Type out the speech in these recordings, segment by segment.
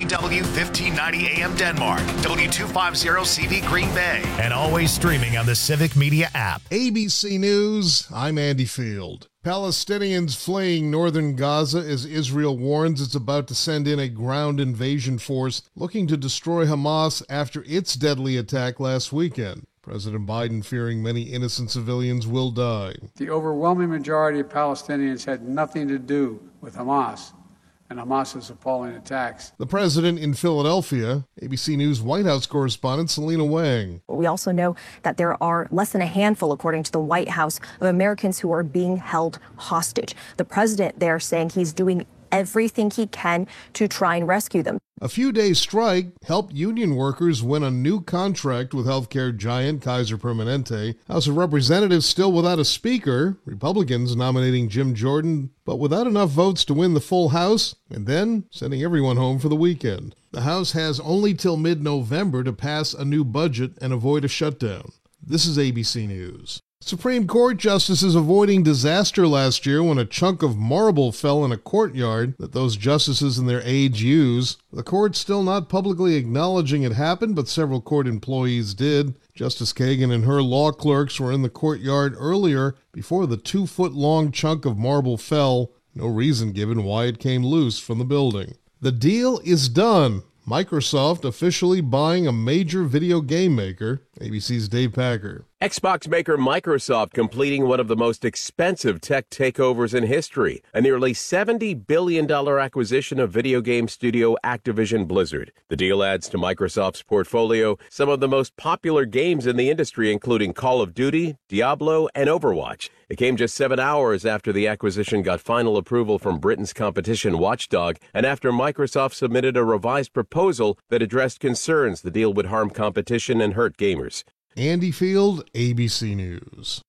WGBW 1590 AM Denmark, W250 CV Green Bay, and always streaming on the Civic Media app. ABC News, I'm Andy Field. Palestinians fleeing northern Gaza as Israel warns it's about to send in a ground invasion force looking to destroy Hamas after its deadly attack last weekend. President Biden fearing many innocent civilians will die. The overwhelming majority of Palestinians had nothing to do with Hamas and Hamas's appalling attacks. The president in Philadelphia, ABC News White House correspondent Selena Wang. We also know that there are less than a handful, according to the White House, of Americans who are being held hostage. The president there saying he's doing everything he can to try and rescue them. A few days' strike helped union workers win a new contract with healthcare giant Kaiser Permanente. House of Representatives still without a speaker, Republicans nominating Jim Jordan, but without enough votes to win the full House, and then sending everyone home for the weekend. The House has only till mid-November to pass a new budget and avoid a shutdown. This is ABC News. Supreme Court justices avoiding disaster last year when a chunk of marble fell in a courtyard that those justices and their aides use. The court's still not publicly acknowledging it happened, but several court employees did. Justice Kagan and her law clerks were in the courtyard earlier before the 2-foot-long chunk of marble fell. No reason given why it came loose from the building. The deal is done. Microsoft officially buying a major video game maker. ABC's Dave Packer. Xbox maker Microsoft completing one of the most expensive tech takeovers in history, a nearly $70 billion acquisition of video game studio Activision Blizzard. The deal adds to Microsoft's portfolio some of the most popular games in the industry, including Call of Duty, Diablo, and Overwatch. It came just 7 hours after the acquisition got final approval from Britain's competition watchdog, and after Microsoft submitted a revised proposal that addressed concerns the deal would harm competition and hurt gamers. Andy Field, ABC News.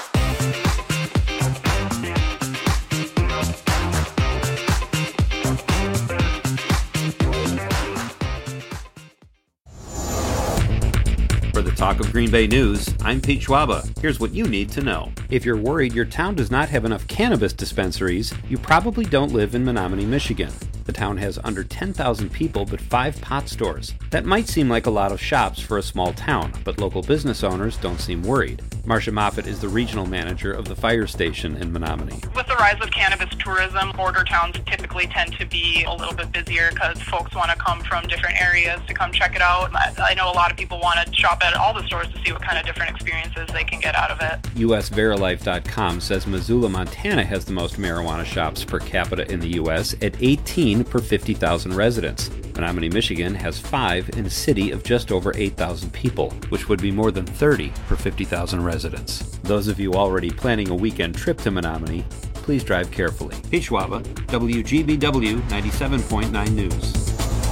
For the Talk of Green Bay News, I'm Pete Schwaba. Here's what you need to know. If you're worried your town does not have enough cannabis dispensaries, you probably don't live in Menominee, Michigan. The town has under 10,000 people but 5 pot stores. That might seem like a lot of shops for a small town, but local business owners don't seem worried. Marcia Moffett is the regional manager of the fire station in Menominee. With the rise of cannabis tourism, border towns typically tend to be a little bit busier because folks want to come from different areas to come check it out. I know a lot of people want to shop at all the stores to see what kind of different experiences they can get out of it. USVerilife.com says Missoula, Montana has the most marijuana shops per capita in the U.S. at 18 per 50,000 residents. Menominee, Michigan has 5 in a city of just over 8,000 people, which would be more than 30 per 50,000 residents. Those of you already planning a weekend trip to Menominee, please drive carefully. Pete Schwaba, WGBW 97.9 News.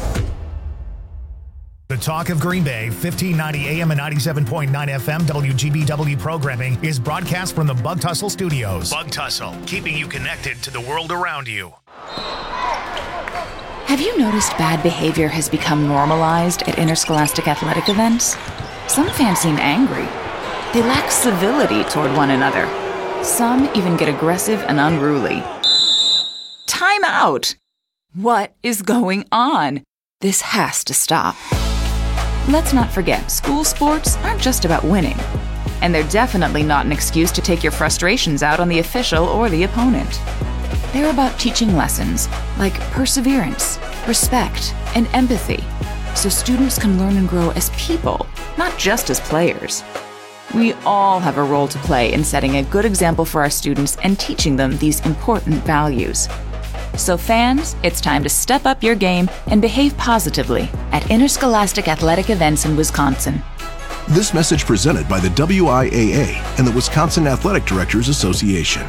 The Talk of Green Bay, 1590 AM and 97.9 FM WGBW programming is broadcast from the Bug Tussle Studios. Bug Tussle, keeping you connected to the world around you. Have you noticed bad behavior has become normalized at interscholastic athletic events? Some fans seem angry. They lack civility toward one another. Some even get aggressive and unruly. Time out! What is going on? This has to stop. Let's not forget, school sports aren't just about winning. And they're definitely not an excuse to take your frustrations out on the official or the opponent. They're about teaching lessons like perseverance, respect, and empathy, so students can learn and grow as people, not just as players. We all have a role to play in setting a good example for our students and teaching them these important values. So fans, it's time to step up your game and behave positively at interscholastic athletic events in Wisconsin. This message presented by the WIAA and the Wisconsin Athletic Directors Association.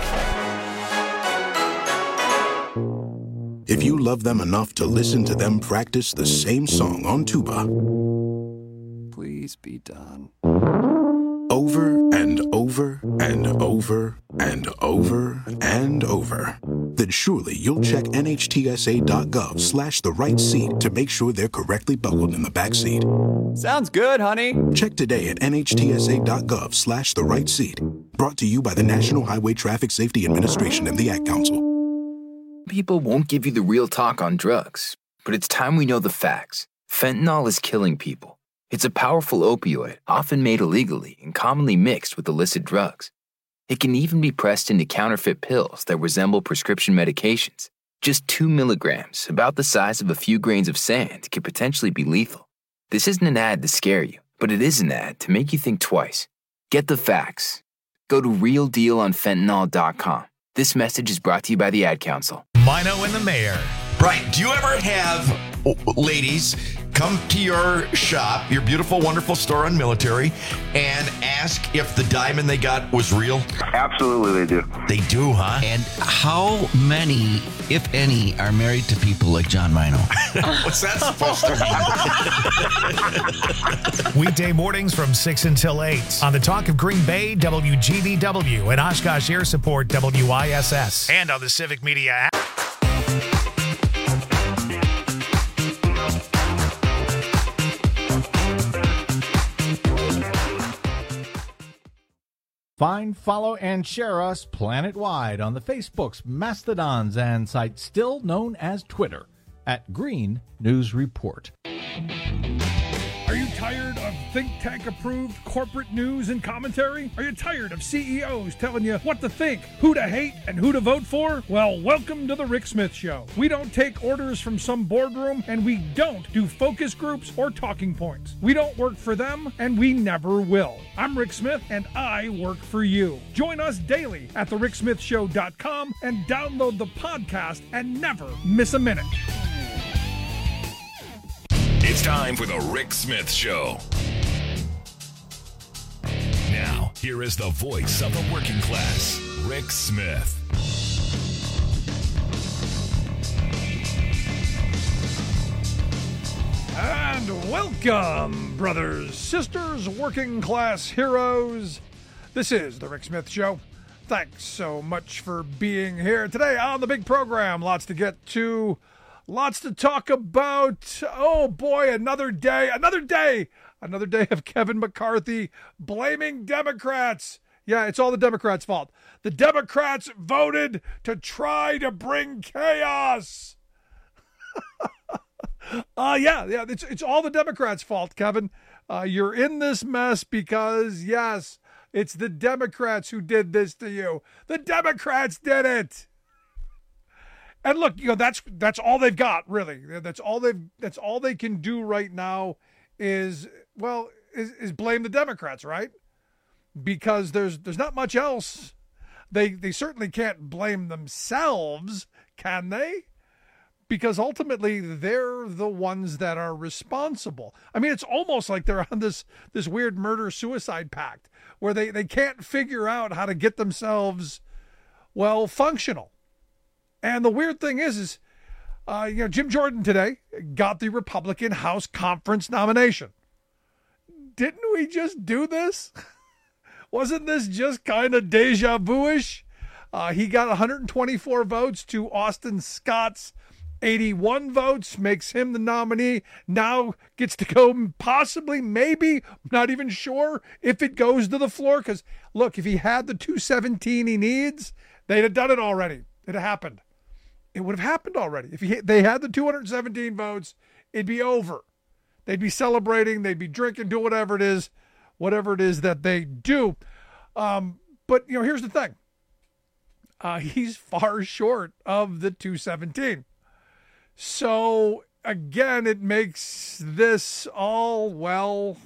If you love them enough to listen to them practice the same song on tuba, please be done. Over and over and over and over and over, then surely you'll check NHTSA.gov/the right seat to make sure they're correctly buckled in the back seat. Sounds good, honey. Check today at NHTSA.gov/the right seat. Brought to you by the National Highway Traffic Safety Administration and the Ad Council. People won't give you the real talk on drugs. but it's time we know the facts. Fentanyl is killing people. It's a powerful opioid, often made illegally and commonly mixed with illicit drugs. It can even be pressed into counterfeit pills that resemble prescription medications. Just 2 milligrams, about the size of a few grains of sand, could potentially be lethal. This isn't an ad to scare you, but it is an ad to make you think twice. Get the facts. Go to realdealonfentanyl.com. This message is brought to you by the Ad Council. Mino and the Mayor. Right. Do you ever have ladies come to your shop, your beautiful, wonderful store on Military, and ask if the diamond they got was real? Absolutely, they do. They do, huh? And how many, if any, are married to people like John Mino? What's that supposed to mean? Weekday mornings from 6 until 8 on the Talk of Green Bay, WGBW, and Oshkosh Air Support, WISS, and on the Civic Media app. Find, follow, and share us planet-wide on the Facebooks, Mastodons, and site still known as Twitter at Green News Report. Are you tired of think tank-approved corporate news and commentary? Are you tired of CEOs telling you what to think, who to hate, and who to vote for? Well, welcome to the Rick Smith Show. We don't take orders from some boardroom, and we don't do focus groups or talking points. We don't work for them, and we never will. I'm Rick Smith, and I work for you. Join us daily at thericksmithshow.com and download the podcast and never miss a minute. It's time for the Rick Smith Show. Now, here is the voice of the working class, Rick Smith. And welcome, brothers, sisters, working class heroes. This is the Rick Smith Show. Thanks so much for being here today on the big program. Lots to get to. Lots to talk about. Oh boy, another day of Kevin McCarthy blaming Democrats. Yeah, it's all the Democrats' fault. The Democrats voted to try to bring chaos. It's all the Democrats' fault, Kevin. You're in this mess because, yes, it's the Democrats who did this to you. The Democrats did it. And look, that's all they've got, really. That's all they can do right now is blame the Democrats, right? Because there's not much else. They certainly can't blame themselves, can they? Because ultimately they're the ones that are responsible. I mean, it's almost like they're on this weird murder-suicide pact where they can't figure out how to get themselves, functional. And the weird thing is Jim Jordan today got the Republican House Conference nomination. Didn't we just do this? Wasn't this just kind of deja vu-ish? He got 124 votes to Austin Scott's 81 votes, makes him the nominee. Now gets to go possibly, maybe, not even sure if it goes to the floor. Because, look, if he had the 217 he needs, they'd have done it already. It'd have happened. It would have happened already. If they had the 217 votes, it'd be over. They'd be celebrating, they'd be drinking, doing whatever it is that they do. But here's the thing. He's far short of the 217. So again, it makes this all,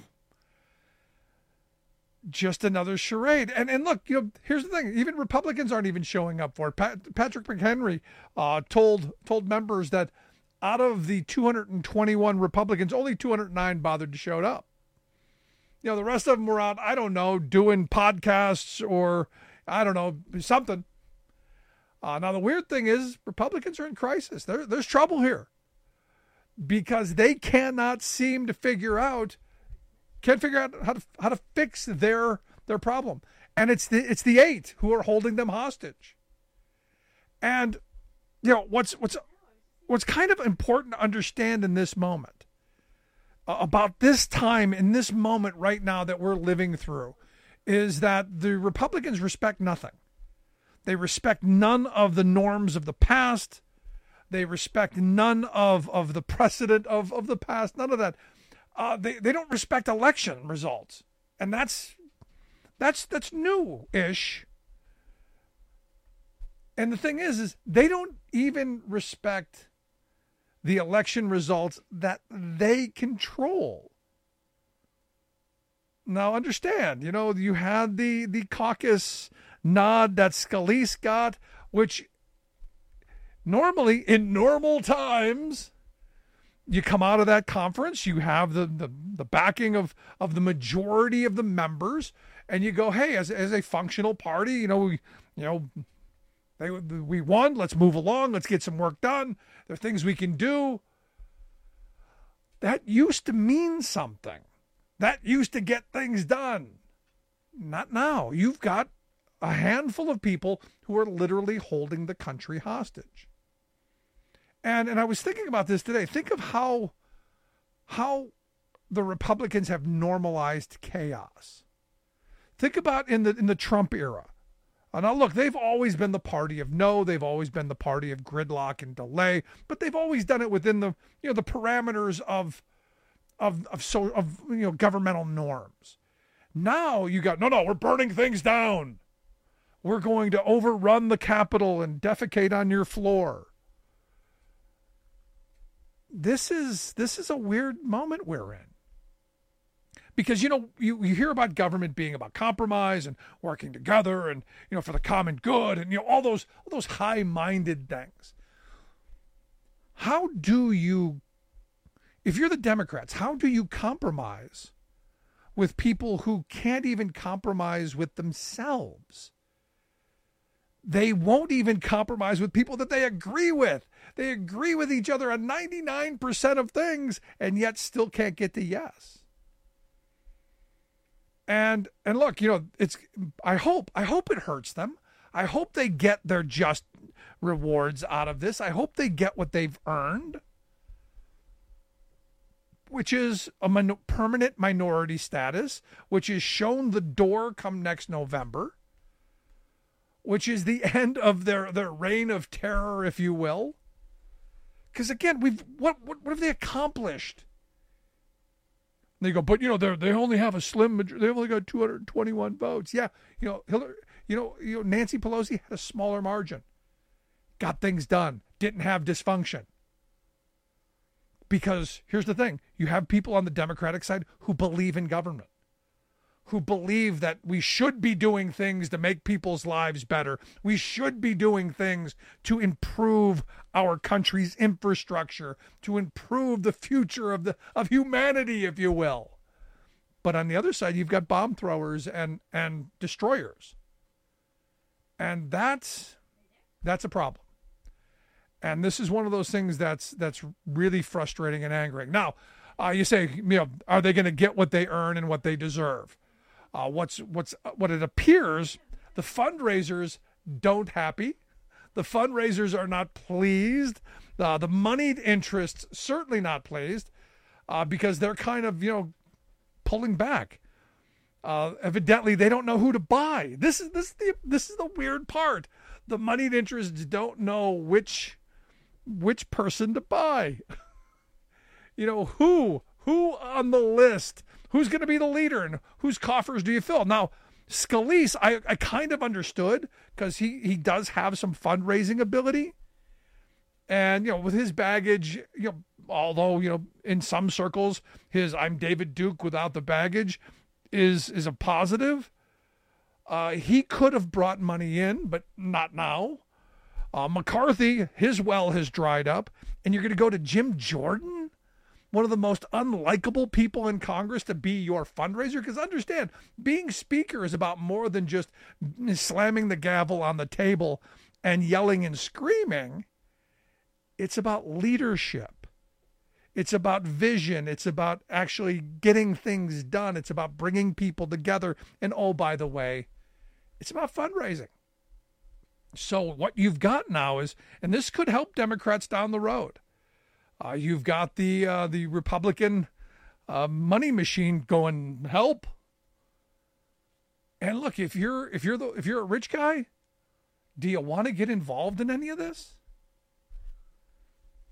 just another charade. And look, here's the thing. Even Republicans aren't even showing up for it. Patrick McHenry told members that out of the 221 Republicans, only 209 bothered to show up. The rest of them were out, I don't know, doing podcasts or, I don't know, something. Now, the weird thing is Republicans are in crisis. There's trouble here because they cannot seem to figure out how to fix their problem. And it's the 8 who are holding them hostage. And what's kind of important to understand in this moment about this time, in this moment right now that we're living through, is that the Republicans respect nothing. They respect none of the norms of the past. They respect none of the precedent of the past, none of that. They don't respect election results. And that's new-ish. And the thing is they don't even respect the election results that they control. Now, understand, you had the caucus nod that Scalise got, which normally, in normal times, you come out of that conference, you have the backing of the majority of the members, and you go, hey, as a functional party, we won, let's move along, let's get some work done, there are things we can do. That used to mean something. That used to get things done. Not now. You've got a handful of people who are literally holding the country hostage. And I was thinking about this today. Think of how the Republicans have normalized chaos. Think about in the Trump era. Now, look, they've always been the party of no. They've always been the party of gridlock and delay. But they've always done it within the the parameters of governmental norms. Now you got no. We're burning things down. We're going to overrun the Capitol and defecate on your floor. This is a weird moment we're in. Because, you hear about government being about compromise and working together and, for the common good and, all those high-minded things. How do you, if you're the Democrats, how do you compromise with people who can't even compromise with themselves? They won't even compromise with people that they agree with. They agree with each other on 99% of things and yet still can't get to yes. And look, I hope it hurts them. I hope they get their just rewards out of this. I hope they get what they've earned, which is a permanent minority status, which is shown the door come next November, which is the end of their reign of terror, if you will. Because again, what have they accomplished? And they go, but they only have a slim majority. They've only got 221 votes. Yeah, Hillary, Nancy Pelosi had a smaller margin, got things done, didn't have dysfunction. Because here's the thing: you have people on the Democratic side who believe in government, who believe that we should be doing things to make people's lives better. We should be doing things to improve our country's infrastructure, to improve the future of humanity, if you will. But on the other side, you've got bomb throwers and destroyers. And that's a problem. And this is one of those things that's really frustrating and angering. Now, you say, are they going to get what they earn and what they deserve? What it appears, the fundraisers don't happy. The fundraisers are not pleased. The moneyed interests certainly not pleased, because they're kind of pulling back. Evidently, they don't know who to buy. This is the weird part. The moneyed interests don't know which person to buy. Who on the list. Who's going to be the leader and whose coffers do you fill? Now, Scalise, I kind of understood because he does have some fundraising ability. And, with his baggage, although, in some circles, his I'm David Duke without the baggage is a positive. He could have brought money in, but not now. McCarthy, his well has dried up. And you're going to go to Jim Jordan, one of the most unlikable people in Congress, to be your fundraiser? Because understand, being speaker is about more than just slamming the gavel on the table and yelling and screaming. It's about leadership. It's about vision. It's about actually getting things done. It's about bringing people together. And oh, by the way, it's about fundraising. So what you've got now is, and this could help Democrats down the road, you've got the Republican money machine going, help. And look, if you're a rich guy, do you want to get involved in any of this?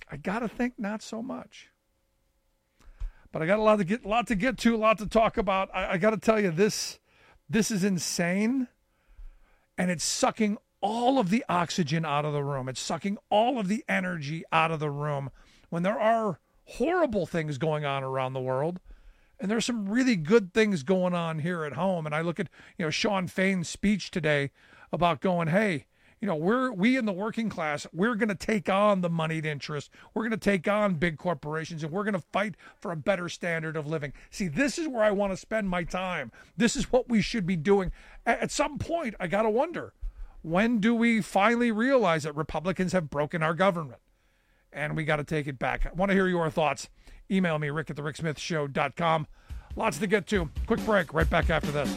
I got to think not so much. But I got a lot to get to, a lot to talk about. I got to tell you, this is insane, and it's sucking all of the oxygen out of the room. It's sucking all of the energy out of the room when there are horrible things going on around the world, and there's some really good things going on here at home. And I look at, Sean Fain's speech today about going, hey, we in the working class, we're going to take on the moneyed interest. We're going to take on big corporations, and we're going to fight for a better standard of living. See, this is where I want to spend my time. This is what we should be doing. At some point, I got to wonder, when do we finally realize that Republicans have broken our government? And we got to take it back. I want to hear your thoughts. Email me, rick@thericksmithshow.com. Lots to get to. Quick break. Right back after this.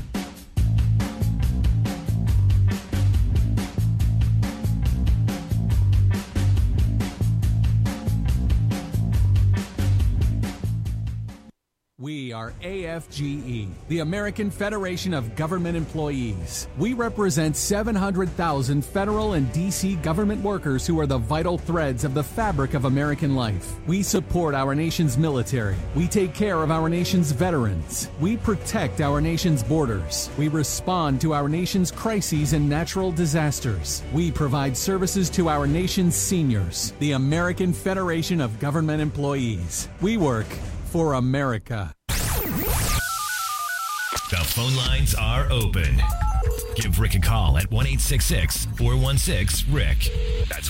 We are AFGE, the American Federation of Government Employees. We represent 700,000 federal and D.C. government workers who are the vital threads of the fabric of American life. We support our nation's military. We take care of our nation's veterans. We protect our nation's borders. We respond to our nation's crises and natural disasters. We provide services to our nation's seniors. The American Federation of Government Employees. We work for America. The phone lines are open. Give Rick a call at 1-866-416-RICK. That's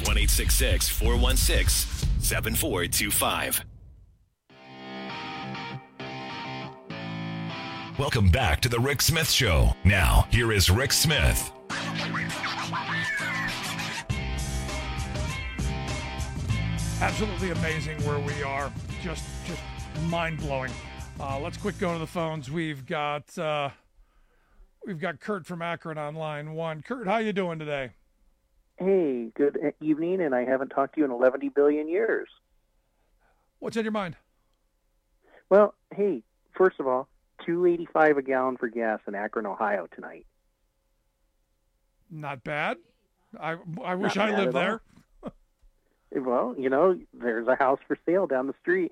1-866-416-7425. Welcome back to the Rick Smith Show. Now, here is Rick Smith. Absolutely amazing where we are. Just mind-blowing. Let's quick go to the phones. We've got Kurt from Akron on line one. Kurt, how you doing today? Hey, good evening, and I haven't talked to you in 11 billion years. What's in your mind? Well, hey, first of all, $2.85 a gallon for gas in Akron, Ohio tonight. Not bad. I wish I lived there. Well, there's a house for sale down the street.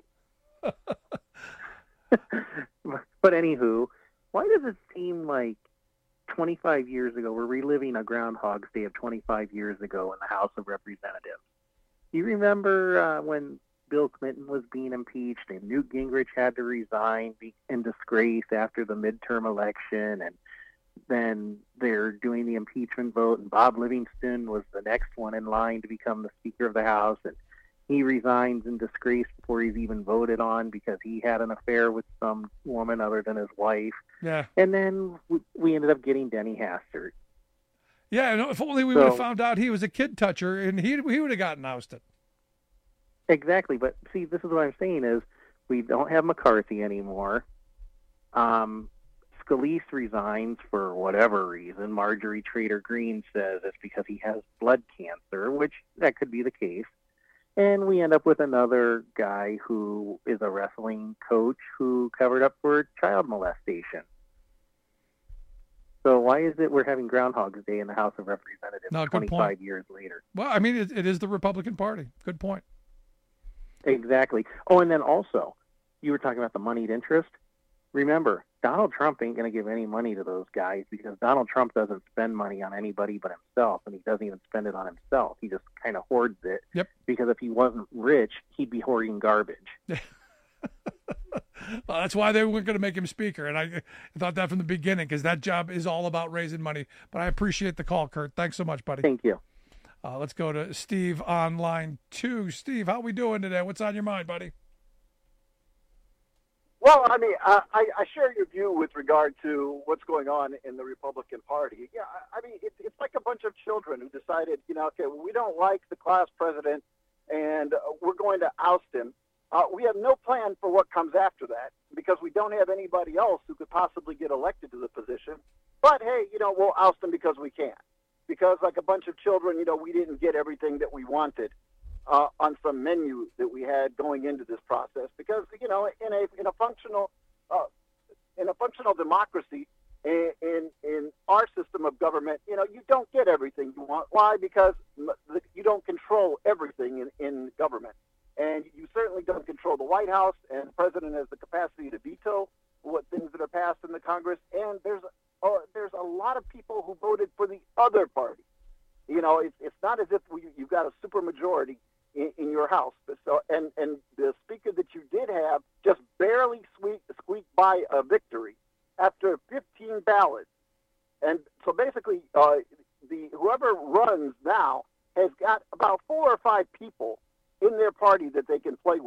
But anywho, why does it seem like 25 years ago, we're reliving a Groundhog's Day of 25 years ago in the House of Representatives? You remember when Bill Clinton was being impeached and Newt Gingrich had to resign in disgrace after the midterm election, and then they're doing the impeachment vote, and Bob Livingston was the next one in line to become the Speaker of the House, and he resigns in disgrace before he's even voted on because he had an affair with some woman other than his wife. Yeah. And then we ended up getting Denny Hastert. Yeah, if only we would have found out he was a kid toucher, and he would have gotten ousted. Exactly. But see, this is what I'm saying is we don't have McCarthy anymore. Scalise resigns for whatever reason. Marjorie Taylor Greene says it's because he has blood cancer, which that could be the case. And we end up with another guy who is a wrestling coach who covered up for child molestation. So why is it we're having Groundhog's Day in the House of Representatives 25 years later? Well, I mean, it is the Republican Party. Good point. Exactly. Oh, and then also, you were talking about the moneyed interest. Remember, Donald Trump ain't going to give any money to those guys because Donald Trump doesn't spend money on anybody but himself, and he doesn't even spend it on himself. He just kind of hoards it. Yep. Because if he wasn't rich, he'd be hoarding garbage. Well, that's why they weren't going to make him Speaker, and I thought that from the beginning because that job is all about raising money. But I appreciate the call, Kurt. Thanks so much, buddy. Thank you. Let's go to Steve on line 2. Steve, how we doing today? What's on your mind, buddy? Well, I mean, I share your view with regard to what's going on in the Republican Party. Yeah, I mean, it's like a bunch of children who decided, okay, well, we don't like the class president, and we're going to oust him. We have no plan for what comes after that because we don't have anybody else who could possibly get elected to the position. But, hey, we'll oust him because we can. Because like a bunch of children, we didn't get everything that we wanted on some menu that we had going into this process. Because, in a functional democracy, in our system of government, you know, you don't get everything you want. Why? Because you don't control everything in government. And you certainly don't control the White House, and the president has the capacity to veto what things that are passed in the Congress. And there's a lot of people who voted for the other party. You know, it's not as if you've got a supermajority in your House. So, and the speaker that you did have just barely squeaked by a victory after 15 ballots. And so basically, whoever runs now has got about 4 or 5 people in their party that they can play with.